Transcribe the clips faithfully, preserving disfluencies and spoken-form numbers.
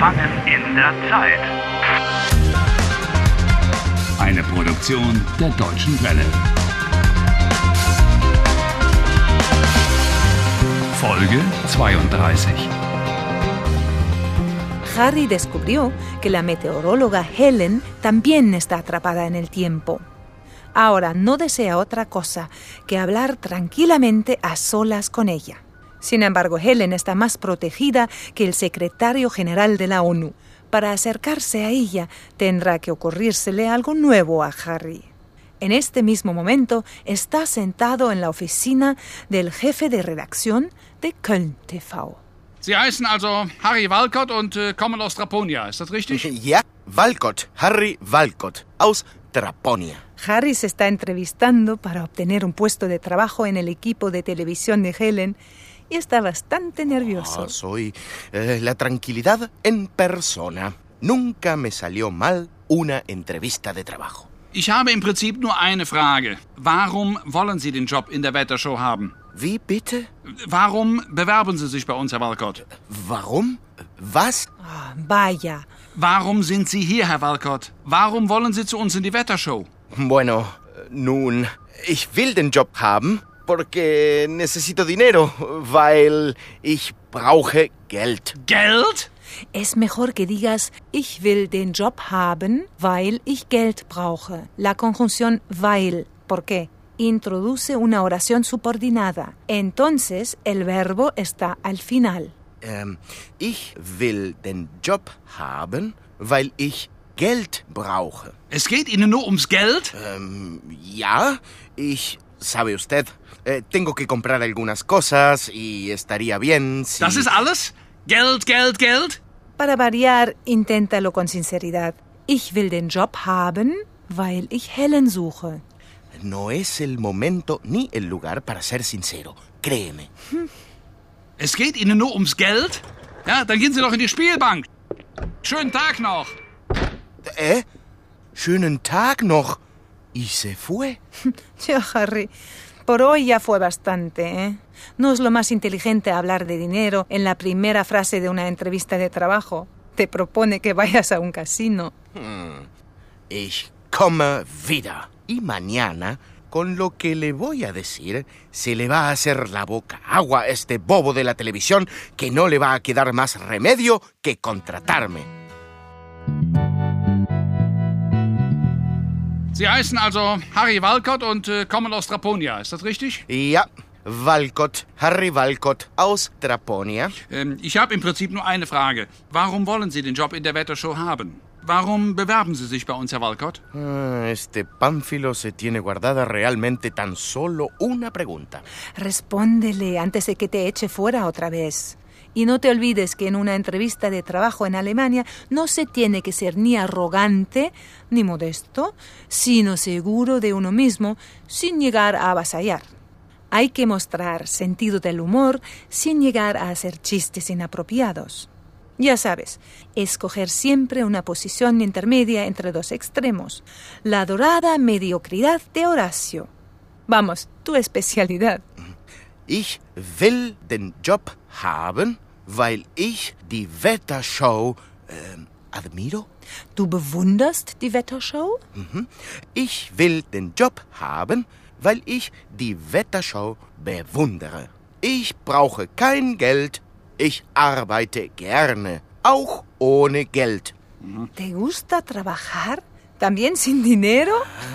Gefangen in der Zeit. Eine Produktion der Deutschen Welle. Folge zweiunddreißig. Harry descubrió que la meteoróloga Helen también está atrapada en el tiempo. Ahora no desea otra cosa que hablar tranquilamente a solas con ella. Sin embargo, Helen está más protegida que el secretario general de la ONU. Para acercarse a ella, tendrá que ocurrírsele algo nuevo a Harry. En este mismo momento, está sentado en la oficina del jefe de redacción de Köln T V. Sie heißen also Harry Walcott und äh, kommen aus Draponia, ist das richtig? Ja, Walcott, Harry Walcott, aus Draponia. Harry se está entrevistando para obtener un puesto de trabajo en el equipo de televisión de Helen y está bastante nervioso. Oh, soy eh, la tranquilidad en persona. Nunca me salió mal una entrevista de trabajo. Ich habe im Prinzip nur eine Frage. Warum wollen Sie den Job in der Wettershow haben? Wie bitte? Warum bewerben Sie sich bei uns, Herr Walcott? Warum? Was? Oh, vaya. Warum sind Sie hier, Herr Walcott? Warum wollen Sie zu uns in die Wettershow? Bueno, nun, ich will den Job haben, porque necesito dinero, weil ich brauche Geld. Geld? Es mejor que digas, ich will den Job haben, weil ich Geld brauche. La conjunción weil. ¿Por qué? Introduce una oración subordinada. Entonces, el verbo está al final. Ähm, ich will den Job haben, weil ich Geld brauche. Es geht Ihnen nur ums Geld? Ähm, ja, ich, sabe usted, eh, tengo que comprar algunas cosas y estaría bien si... Das ist alles? Geld, Geld, Geld? Para variar, inténtalo con sinceridad. Ich will den Job haben, weil ich Helen suche. No es el momento ni el lugar para ser sincero, créeme. Es geht Ihnen nur ums Geld? Ja, dann gehen Sie doch in die Spielbank. Schönen Tag noch. ¿Eh? Schönen Tag noch. ¿Y se fue? Tío Harry, por hoy ya fue bastante, ¿eh? No es lo más inteligente hablar de dinero en la primera frase de una entrevista de trabajo. Te propone que vayas a un casino. Hmm. Ich komme wieder. Y mañana, con lo que le voy a decir, se le va a hacer la boca agua a este bobo de la televisión que no le va a quedar más remedio que contratarme. Sie heißen also Harry Walcott und äh, kommen aus Draponia, ist das richtig? Ja, Walcott, Harry Walcott aus Draponia. Ähm, ich habe im Prinzip nur eine Frage. Warum wollen Sie den Job in der Wettershow haben? Warum bewerben Sie sich bei uns, Herr Walcott? Este Pánfilo se tiene guardada realmente tan solo una pregunta. Respóndele antes de que te eche fuera otra vez. Y no te olvides que en una entrevista de trabajo en Alemania no se tiene que ser ni arrogante ni modesto, sino seguro de uno mismo sin llegar a avasallar. Hay que mostrar sentido del humor sin llegar a hacer chistes inapropiados. Ya sabes, escoger siempre una posición intermedia entre dos extremos. La dorada mediocridad de Horacio. Vamos, tu especialidad. Ich will den Job haben, weil ich die Wettershow äh, admiro. Du bewunderst die Wettershow? Mhm. Ich will den Job haben, weil ich die Wettershow bewundere. Ich brauche kein Geld. Ich arbeite gerne, auch ohne Geld. ¿Te gusta trabajar? ¿También sin dinero?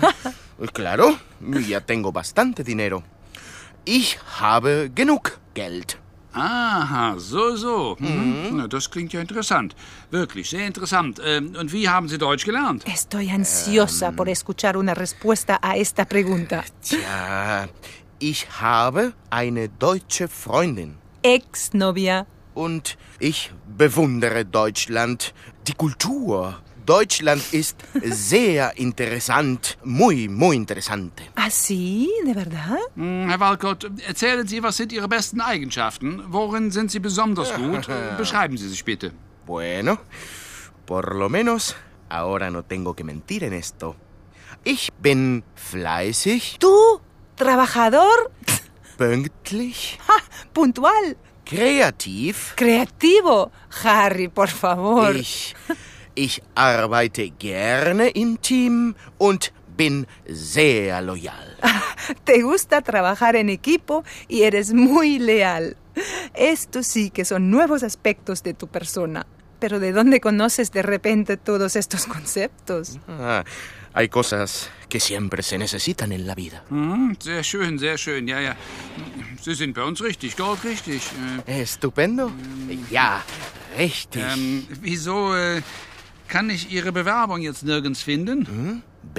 Claro, ya tengo bastante dinero. Ich habe genug Geld. Aha, so, so. Mhm. Na, das klingt ja interessant. Wirklich, sehr interessant. Ähm, und wie haben Sie Deutsch gelernt? Estoy ansiosa um, por escuchar una respuesta a esta pregunta. Tja, ich habe eine deutsche Freundin. Exnovia. Und ich bewundere Deutschland, die Kultur. Deutschland ist sehr interessant, muy, muy interesante. ¿Ah, sí? ¿De verdad? Hm, Herr Walcott, erzählen Sie, was sind Ihre besten Eigenschaften? Worin sind Sie besonders gut? Beschreiben Sie sich bitte. Bueno, por lo menos, ahora no tengo que mentir en esto. Ich bin fleißig. ¿Tú? ¿Trabajador? Pünktlich. ¡Ja! ¡Puntual! Kreativ? Creativo. Harry, por favor. Ich, ich arbeite gerne im Team und bin sehr loyal. Te gusta trabajar en equipo y eres muy leal. Estos sí que son nuevos aspectos de tu persona. Pero ¿de dónde conoces de repente todos estos conceptos? Ah, hay cosas que siempre se necesitan en la vida. Mhm, sehr schön, sehr schön. Ja, ja. Sie sind bei uns richtig, goldrichtig. Äh, Estupendo. Ja, richtig. ähm, wieso äh, kann ich Ihre Bewerbung jetzt nirgends finden? Hm?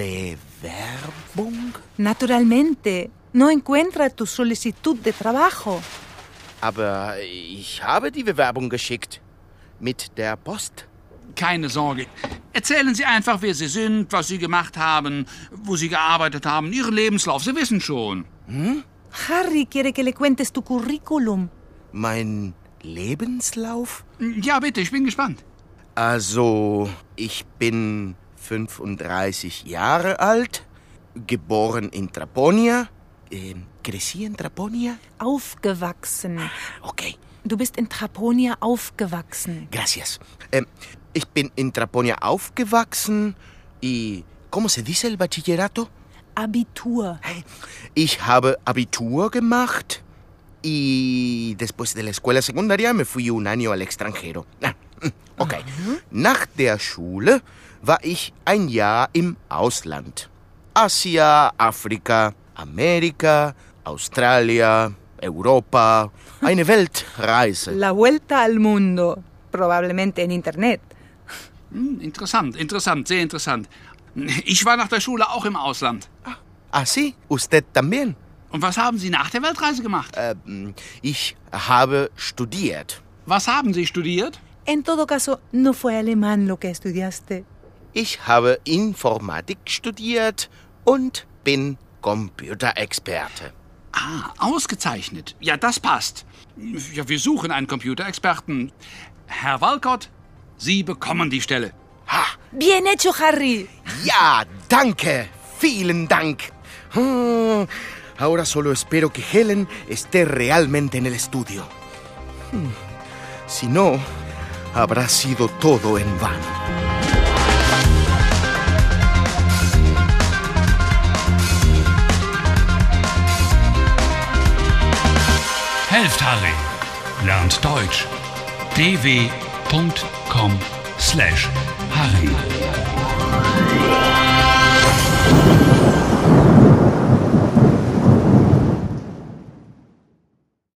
Bewerbung? Naturalmente. No encuentra tu solicitud de trabajo. Aber ich habe die Bewerbung geschickt. Mit der Post. Keine Sorge. Erzählen Sie einfach, wer Sie sind, was Sie gemacht haben, wo Sie gearbeitet haben, Ihren Lebenslauf. Sie wissen schon. Hm? Harry quiere que le cuentes tu currículum. Mein Lebenslauf? Ja, bitte, ich bin gespannt. Also, ich bin fünfunddreißig Jahre alt, geboren in Traponia. Äh, crecí en Traponia? Aufgewachsen. Okay, Du bist in Traponia aufgewachsen. gracias. Ähm, ich bin in Traponia aufgewachsen y... ¿Cómo se dice el bachillerato? Abitur. Ich habe Abitur gemacht y después de la escuela secundaria me fui un año al extranjero. Ah, okay. Nach der Schule war ich ein Jahr im Ausland. Asia, Afrika, Amerika, Australia, Europa, eine Weltreise. La vuelta al mundo. Probablemente en Internet. Hm, interessant, interessant, sehr interessant. Ich war nach der Schule auch im Ausland. Ah, sí, usted también. Und was haben Sie nach der Weltreise gemacht? Ähm, ich habe studiert. Was haben Sie studiert? En todo caso, no fue alemán lo que estudiaste. Ich habe Informatik studiert und bin Computerexperte. Ah, ausgezeichnet. Ja, das passt. Ja, wir suchen einen Computerexperten. Herr Walcott, Sie bekommen die Stelle. Ha! Bien hecho, Harry. Ja, danke. Vielen Dank. Hmm, ahora solo espero que Helen esté realmente en el estudio. Hmm, Si no, habrá sido todo en vano. Helft Harry. Lernt Deutsch. d w punkt com slash Harry.